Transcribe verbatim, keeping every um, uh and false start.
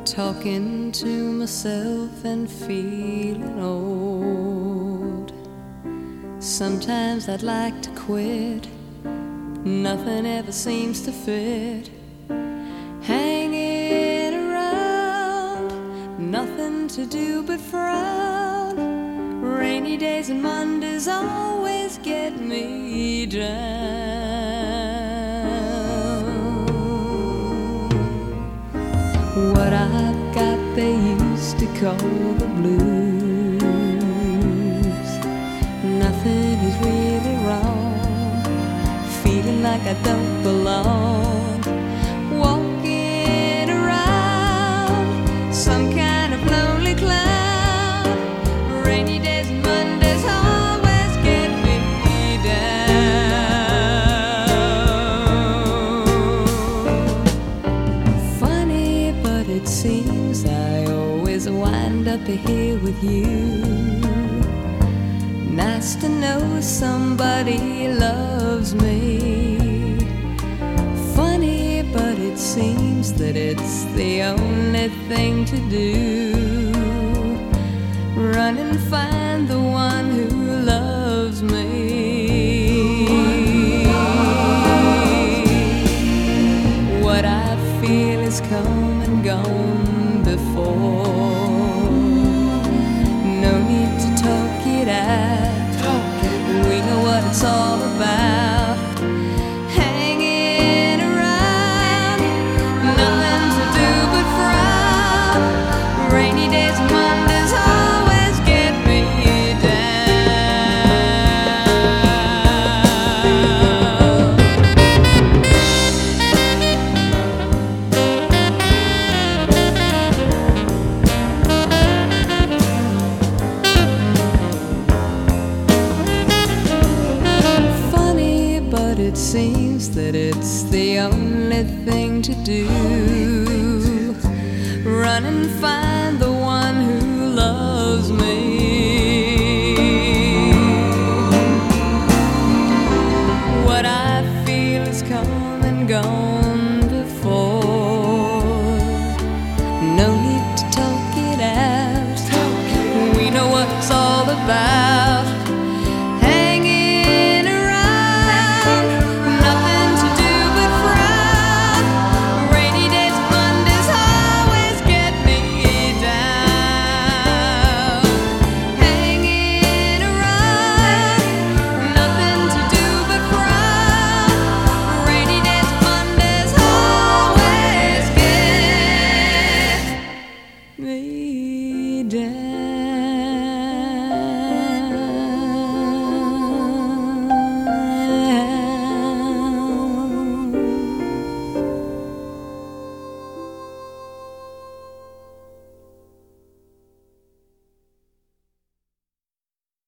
talking to myself and feeling old. Sometimes I'd like to quit, nothing ever seems to fit. Hanging around, nothing to do but frown. Rainy days and Mondays always get me down. What I've got they used to call the blues. Nothing is really wrong, feeling like I don't belong. Walking around some kind of lonely cloud. Rainy days and Mondays always get me down. Funny, but it seems I always wind up here with you. Nice to know somebody loves me. Funny, but it seems that it's the only thing to do. Run and find the one who loves me. What I feel is come and gone before. No need to talk it out. We know what it's all about. Hanging around, nothing to do but frown. Rainy days and Mondays always get me It seems that it's the only thing to do. Run and find the one who loves me. What I feel is come and gone before. No need to talk it out. We know what it's all about. Me down.